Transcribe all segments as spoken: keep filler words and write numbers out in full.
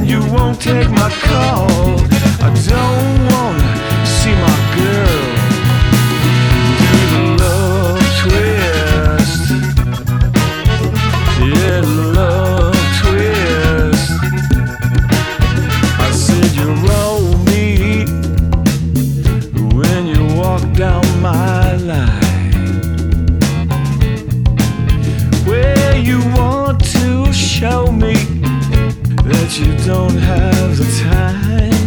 and you won't take my call. I don't wanna see my girl do the love twist. Yeah, the love twist. I said you roll me when you walk down my line, where you want to show me that you don't have the time.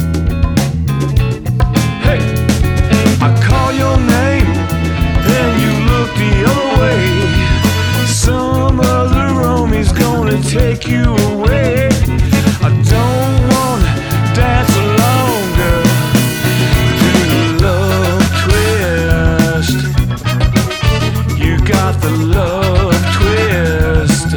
Hey, I call your name and you look the other way. Some other Romy's gonna take you away. I don't wanna dance alone, girl. Do the love twist. You got the love twist.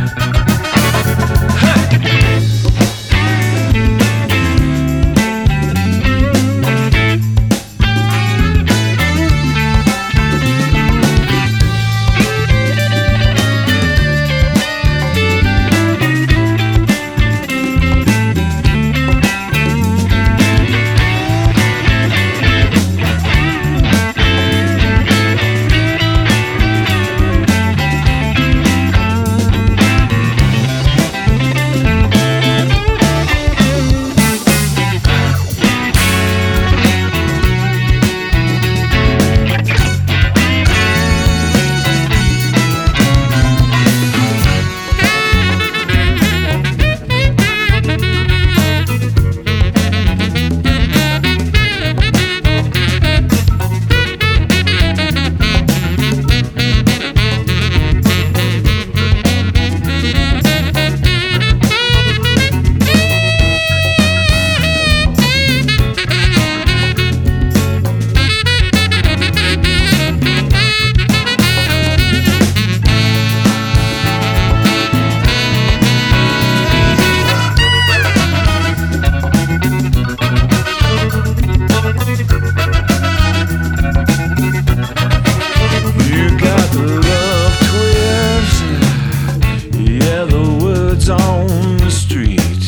On the street,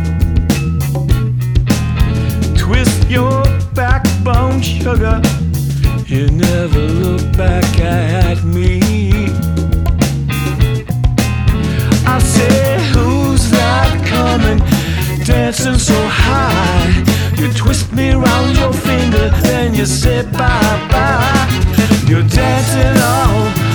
twist your backbone, sugar. You never look back at me. I say, who's that coming, dancing so high? You twist me around your finger, then you say bye bye. You're dancing on